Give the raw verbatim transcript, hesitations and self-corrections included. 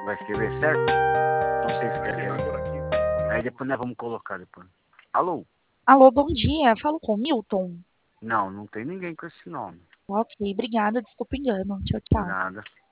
Vai escrever certo? Não sei Vai escrever. queimar por aqui. Aí depois nós vamos colocar depois. Alô? Alô, bom dia. Falo com o Milton. Não, não tem ninguém com esse nome. Ok, obrigada. Desculpa o engano. Tchau, tchau. Nada.